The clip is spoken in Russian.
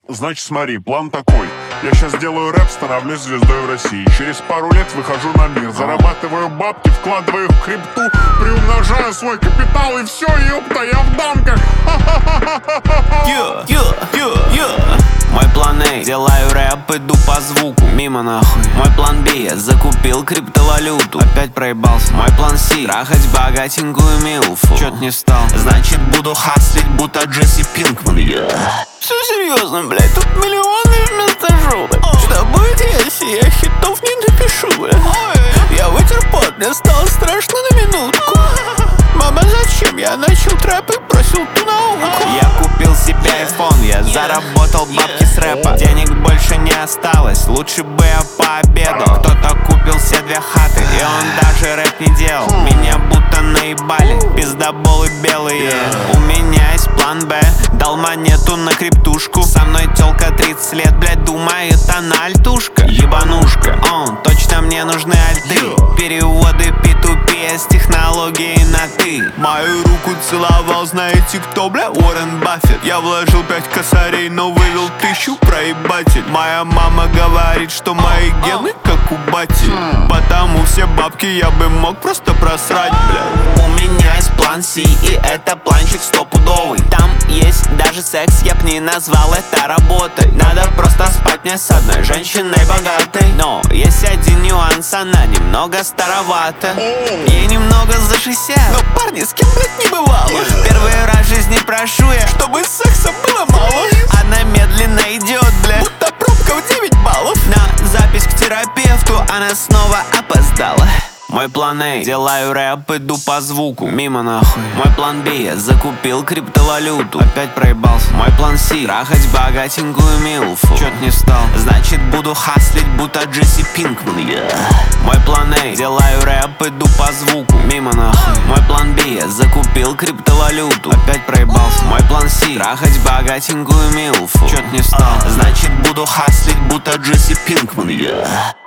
Значит, смотри, план такой. Я сейчас делаю рэп, становлюсь звездой в России. Через пару лет выхожу на мир, зарабатываю бабки, вкладываю в крипту, приумножаю свой капитал, и все, ёпта, я в дамках. Мой план А, делаю рэп, иду по звуку, мимо нахуй. Мой план Б, я закупил криптовалюту, опять проебался. Мой план С, трахать богатенькую милфу, чё-то не встал, значит буду хаслить, будто Джесси Пинкман. Все серьезно, блядь, тут миллионы вместо жопы. Что будет, если я хитов не напишу, блядь? Я вытер пот, мне стало страшно на минутку. Мама, зачем я начал трэп и бросил ту науку? Я купил себе айфон, я заработал бабки с рэпа. Денег больше не осталось, лучше бы я пообедал. Кто-то купил себе 2 хаты, и он даже рэп не делал. Меня будто наебали, пиздоболы белые. У меня есть план Б, дал монету на криптушку. Со мной тёлка 30 лет, блядь, думает она альтушка. Ебанушка, точно мне нужны альты. Переводы P2P с технологией на ты. Мою руку целовал, знаете кто, бля? Уоррен Баффет. Я вложил 5 косарей, но вывел 1000, проебатель. Моя мама говорит, что мои гены как у бати. Потому все бабки я бы мог просто просрать, бля. У меня есть план С, и это планчик стопудовый. Там есть даже секс, я б не назвал это работой. Надо просто спать мне с одной женщиной богатой. Но есть один нюанс, она немного старовата. Ей немного за 60, но парни, с кем, блядь, не бывало. Первый раз в жизни прошу я, чтобы секса было мало. Она медленно идет, блядь, будто пробка в 9 баллов. На запись к терапевту она снова опоздала. Мой план А, делаю рэп, иду по звуку, мимо нахуй. Мой план Б, я закупил криптовалюту, опять проебался. Мой план С, трахать богатенькую милфу, чё-то не встал, значит буду хаслить, будто Джесси Пинкман. Мой план А, делаю рэп, иду по звуку, мимо нахуй. Мой план Б, я закупил криптовалюту, опять проебался. Мой план С, трахать богатенькую милфу, чё-то не встал, значит буду хаслить, будто Джесси Пинкман.